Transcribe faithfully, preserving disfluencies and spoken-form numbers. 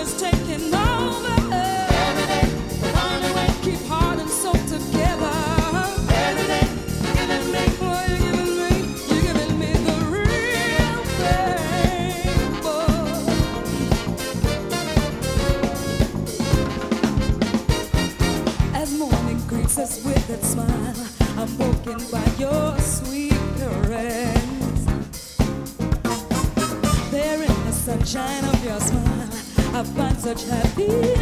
is taking over. Every day, on the way, keep heart and soul together. Every day, you're giving me, boy, you're giving me, you're giving me the real thing, boy. As morning greets us with its smile, I'm woken by your sweet caress. There in the sunshine of your smile, I find such happiness.